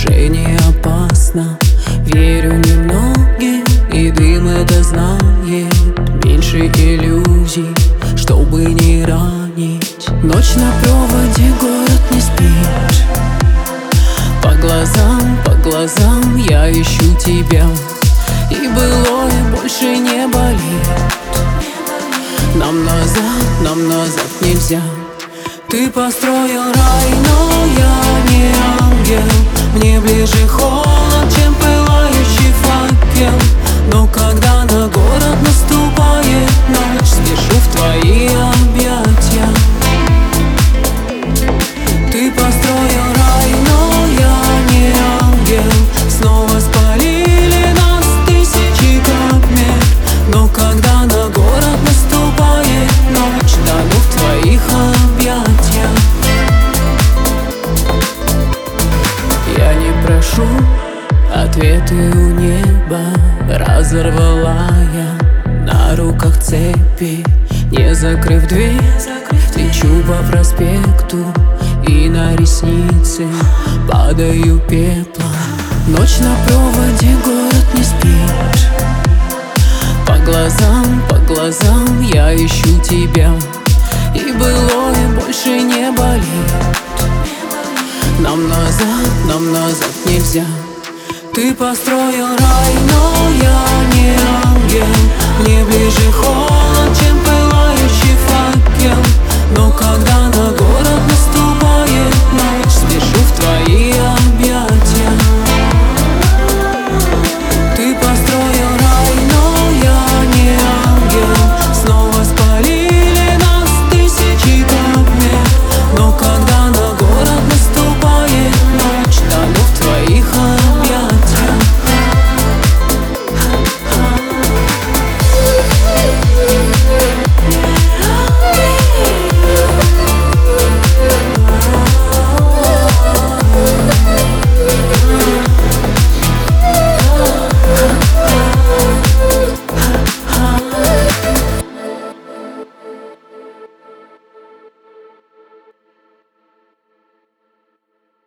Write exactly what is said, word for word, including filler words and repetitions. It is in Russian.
уже не опасно. Верю немногим, и дым это знает. Меньше иллюзий, чтобы не ранить. Ночь на проводе, город не спит. По глазам, по глазам я ищу тебя, и былое больше не болит. Нам назад, нам назад нельзя. Ты построил рай, но я не ангел. Мне ближе холод, чем пылающий факел. Но когда на город наступает ночь, спешу в твои объятия. Ты построил рай, но я не ангел. Снова спалили нас тысячи как мир. Но когда на город наступает ночь, тону в твоих объятиях. Я не прошу ответы у неба, разорвала я на руках цепи. Не закрыв дверь, течу по проспекту, и на ресницы падаю пеплом. Ночь на проводе, город не спит. По глазам, по глазам я ищу тебя, и былое больше не болит. Нам назад, нам назад нельзя. Ты построил рай, но я не ангел. Мне ближе холод, чем пылающий факел. Но когда